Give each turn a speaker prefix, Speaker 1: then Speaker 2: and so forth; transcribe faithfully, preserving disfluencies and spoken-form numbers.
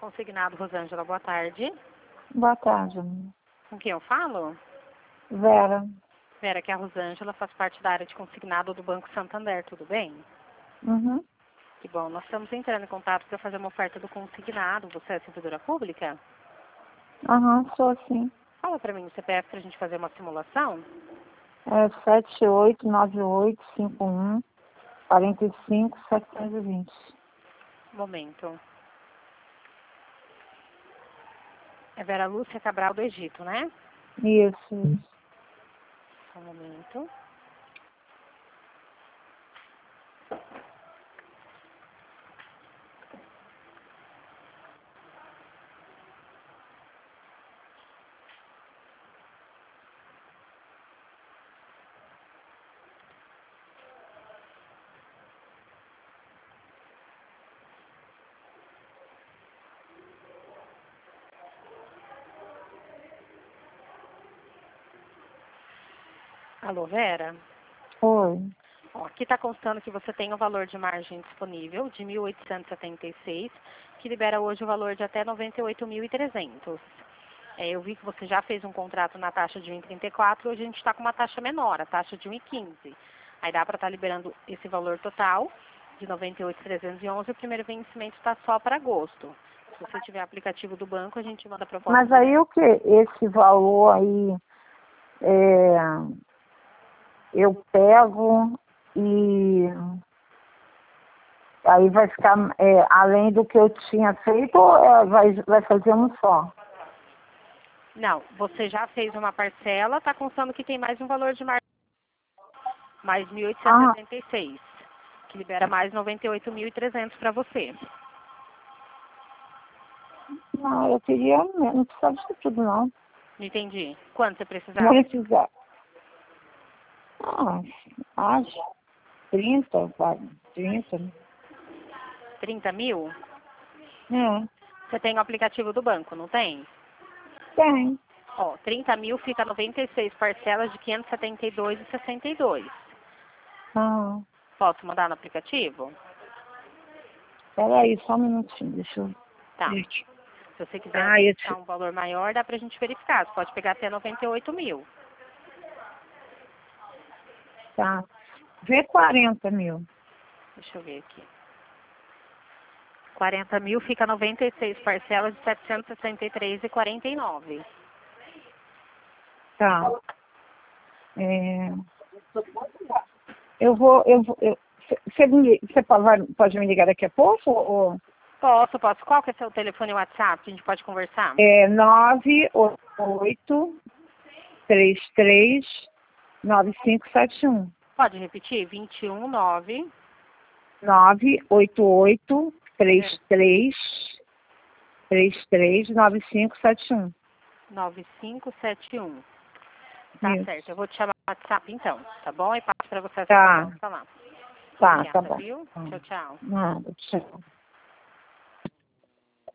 Speaker 1: Consignado, Rosângela, boa tarde.
Speaker 2: Boa tarde, amiga.
Speaker 1: Com quem eu falo?
Speaker 2: Vera.
Speaker 1: Vera, que é a Rosângela, faz parte da área de consignado do Banco Santander, tudo bem?
Speaker 2: Uhum.
Speaker 1: Que bom, nós estamos entrando em contato para fazer uma oferta do consignado. Você é servidora pública?
Speaker 2: Aham, sou sim.
Speaker 1: Fala para mim o C P F para a gente fazer uma simulação.
Speaker 2: É sete oito nove oito cinco um quatro cinco sete dois zero.
Speaker 1: Um momento. É Vera Lúcia Cabral do Egito, né?
Speaker 2: Isso, isso.
Speaker 1: Só um momento. Alô, Vera?
Speaker 2: Oi.
Speaker 1: Ó, aqui está constando que você tem o valor de margem disponível de mil oitocentos e setenta e seis, que libera hoje o valor de até noventa e oito mil e trezentos. É, eu vi que você já fez um contrato na taxa de um vírgula trinta e quatro, hoje a gente está com uma taxa menor, a taxa de um vírgula quinze. Aí dá para estar liberando esse valor total de noventa e oito mil trezentos e onze, o primeiro vencimento está só para agosto. Se você tiver aplicativo do banco, a gente manda a proposta.
Speaker 2: Mas aí o que? Esse valor aí, é, eu pego e aí vai ficar é, além do que eu tinha feito ou é, vai, vai fazer um só?
Speaker 1: Não, você já fez uma parcela, está constando que tem mais um valor de margem, mais mil oitocentos e setenta e seis, que libera mais noventa e oito mil e trezentos para você.
Speaker 2: Não, eu queria, não precisava disso tudo não.
Speaker 1: Não entendi. Quanto você precisava?
Speaker 2: Não precisava. Ah, acho. trinta, quase. trinta.
Speaker 1: trinta mil?
Speaker 2: É,
Speaker 1: Você tem o aplicativo do banco, não tem?
Speaker 2: tem.
Speaker 1: Ó, trinta mil fica noventa e seis parcelas de quinhentos e setenta e dois reais e sessenta e dois centavos.
Speaker 2: Ah,
Speaker 1: Posso mandar no aplicativo?
Speaker 2: peraí, só um minutinho, deixa eu
Speaker 1: Tá.
Speaker 2: ver aqui.
Speaker 1: Se você quiser
Speaker 2: Ah, eu
Speaker 1: dar
Speaker 2: te...
Speaker 1: um valor maior, dá pra gente verificar. Você pode pegar até noventa e oito mil.
Speaker 2: Tá. Vê quarenta mil.
Speaker 1: Deixa eu ver aqui. quarenta mil fica noventa e seis parcelas de setecentos e sessenta e três reais e quarenta e nove centavos.
Speaker 2: Tá. É... Eu vou, eu vou, eu... Você, me, você pode, pode me ligar daqui a pouco? Ou...
Speaker 1: Posso, posso. Qual que é seu telefone e WhatsApp? A gente pode conversar?
Speaker 2: É nove oito três três nove cinco sete um.
Speaker 1: Pode repetir? vinte e um, nove.
Speaker 2: nove oito oito três três três três nove cinco sete um.
Speaker 1: nove cinco sete um. Tá
Speaker 2: Isso.
Speaker 1: certo. Eu vou te chamar no WhatsApp então, tá bom? E passo para você essa
Speaker 2: Tá.
Speaker 1: cobrança lá.
Speaker 2: Tá,
Speaker 1: Obrigada,
Speaker 2: tá bom.
Speaker 1: viu?
Speaker 2: Tá.
Speaker 1: Tchau, tchau.
Speaker 2: Nada, tchau.